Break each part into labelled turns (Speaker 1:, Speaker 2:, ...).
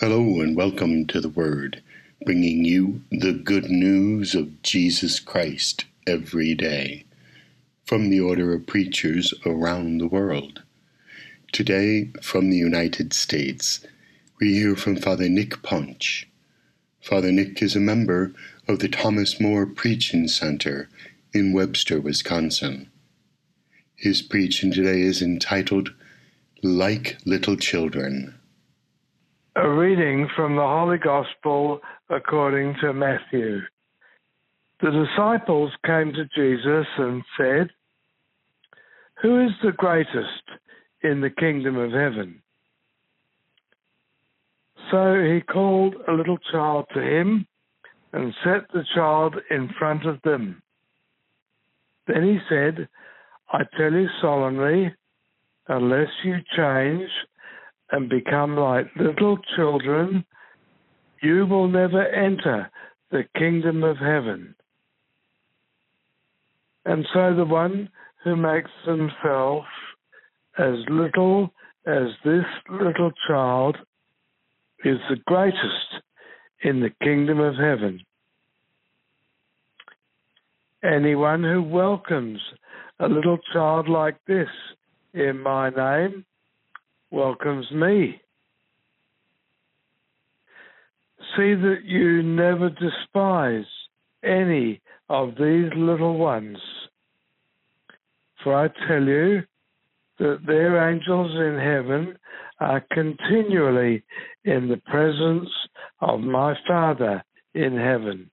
Speaker 1: Hello and welcome to The Word, bringing you the good news of Jesus Christ every day, from the order of preachers around the world. Today, from the United States, we hear from Father Nick Punch. Father Nick is a member of the Thomas More Preaching Center in Webster, Wisconsin. His preaching today is entitled, Like Little Children.
Speaker 2: A reading from the Holy Gospel according to Matthew. The disciples came to Jesus and said, "Who is the greatest in the kingdom of heaven?" So he called a little child to him and set the child in front of them. Then he said, "I tell you solemnly, unless you change and become like little children, you will never enter the kingdom of heaven." And so the one who makes himself as little as this little child is the greatest in the kingdom of heaven. Anyone who welcomes a little child like this in my name welcomes me. See that you never despise any of these little ones, for I tell you that their angels in heaven are continually in the presence of my Father in heaven.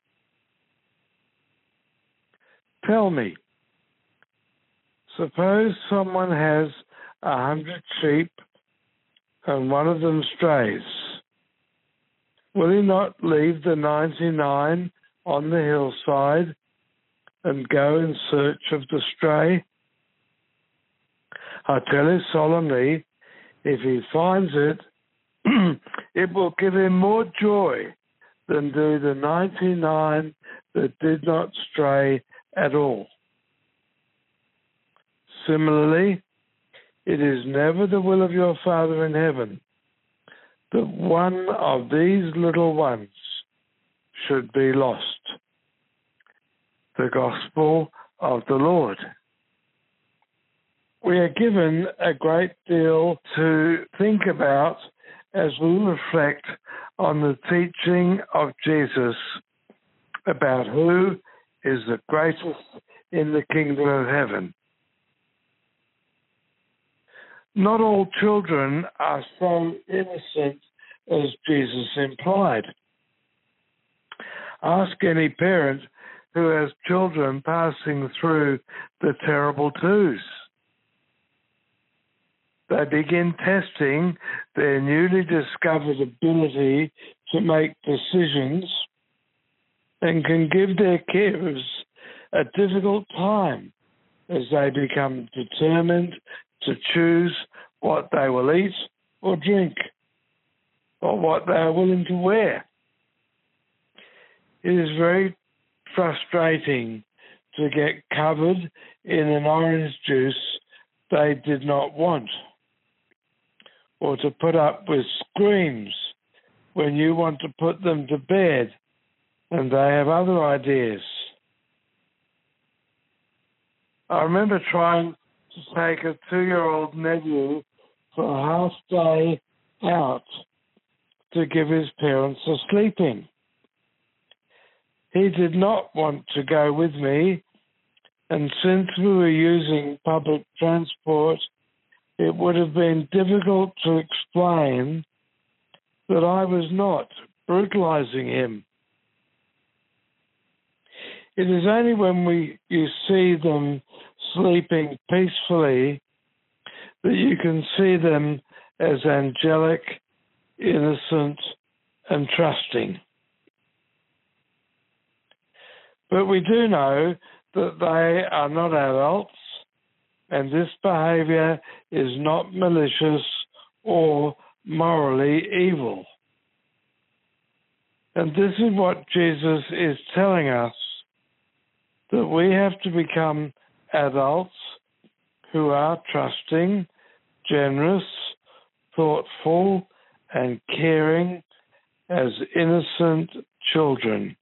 Speaker 2: Tell me, suppose someone has 100 sheep and one of them strays. Will he not leave the 99 on the hillside and go in search of the stray? I tell you solemnly, if he finds it, it will give him more joy than do the 99 that did not stray at all. Similarly, it is never the will of your Father in heaven that one of these little ones should be lost. The Gospel of the Lord. We are given a great deal to think about as we reflect on the teaching of Jesus about who is the greatest in the kingdom of heaven. Not all children are so innocent as Jesus implied. Ask any parent who has children passing through the terrible twos. They begin testing their newly discovered ability to make decisions and can give their carers a difficult time as they become determined to choose what they will eat or drink, or what they are willing to wear. It is very frustrating to get covered in an orange juice they did not want, or to put up with screams when you want to put them to bed and they have other ideas. I remember trying to take a 2-year-old nephew for a half day out to give his parents a sleeping. He did not want to go with me, and since we were using public transport, it would have been difficult to explain that I was not brutalizing him. It is only when you see them sleeping peacefully that you can see them as angelic, innocent, and trusting. But we do know that they are not adults, and this behavior is not malicious or morally evil. And this is what Jesus is telling us, that we have to become adults who are trusting, generous, thoughtful, and caring as innocent children.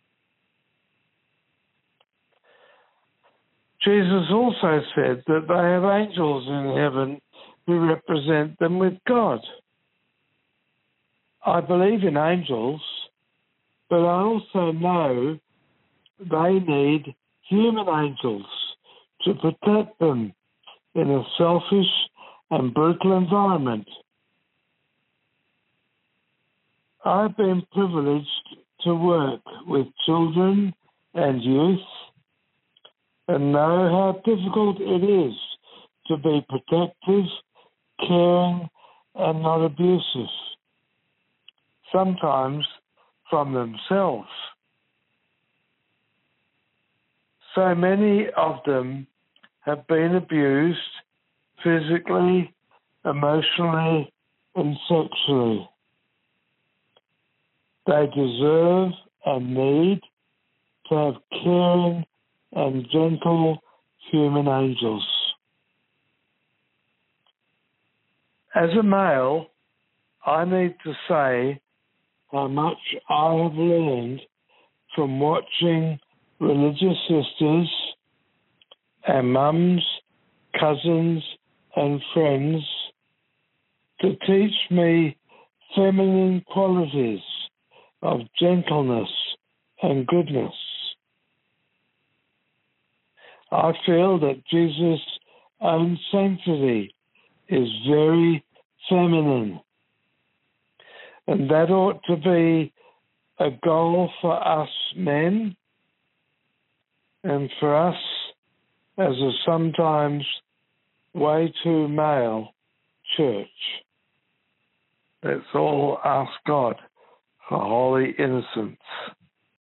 Speaker 2: Jesus also said that they have angels in heaven who represent them with God. I believe in angels, but I also know they need human angels to protect them in a selfish and brutal environment. I've been privileged to work with children and youth and know how difficult it is to be protective, caring, and not abusive, sometimes from themselves. So many of them have been abused physically, emotionally, and sexually. They deserve and need to have caring and gentle human angels. As a male, I need to say how much I have learned from watching religious sisters and mums, cousins, and friends to teach me feminine qualities of gentleness and goodness. I feel that Jesus' own sanctity is very feminine, and that ought to be a goal for us men and for us as a sometimes way too male church. Let's all ask God for holy innocence.